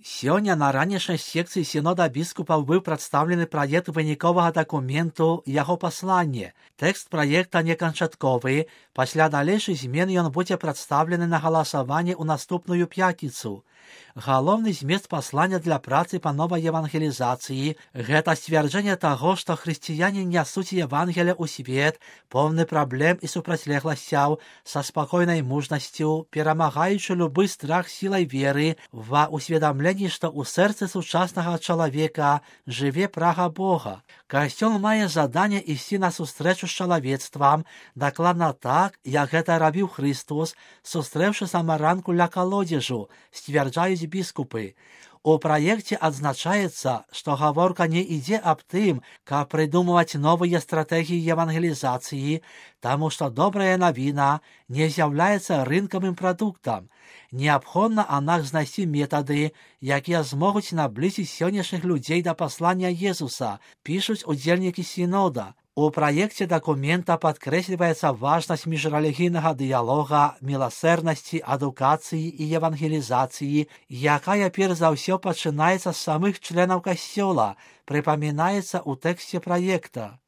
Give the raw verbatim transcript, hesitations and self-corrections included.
Сёння на ранейшай секцыі сінода біскупаў быў прадстаўлены праект выніковага дакументу яго пасланне. Тэкст праекта не канчатковы, пасля далейшых змен ён будзе прадстаўлены на галасаванне ў наступную пятніцу. Галоўны змест паслання для працы па новай евангелізацыі – гэта сцвярджэнне таго, што хрысціяне нясуць Евангелие ў свет, поўны праблем і супрацьлегласцяў, са спакойнай мужнасцю, перамагаючы любы страх сілай веры, ва усведамленні, што ў сэрцы сучаснага чалавека жыве прага Бога. Касцёл мае заданне ісці на сустрэчу з чалавецтвам, дакладна так, як гэта рабіў Христос, сустрэўшы самаранку ля калодзежу, сцвярджаюць біскупы. У праекце адзначаецца, што гаворка не ідзе аб тым, каб прыдумваць новыя стратэгіі евангелізацыі, таму што добрая навіна не з'яўляецца рынкавым прадуктам. Неабходна аднак знайсці метады, якія змогуць наблізіць сённяшніх людзей да паслання Езуса, пішуць удзельнікі сінода. У праекце дакумента падкрэсліваецца важнасць міжрэлігійнага дыялога, міласэрнасці, адукацыі і евангелізацыі, якая перш за ўсё пачынаецца з самых членаў касцёла, прыпамінаецца ў тэксце праекта.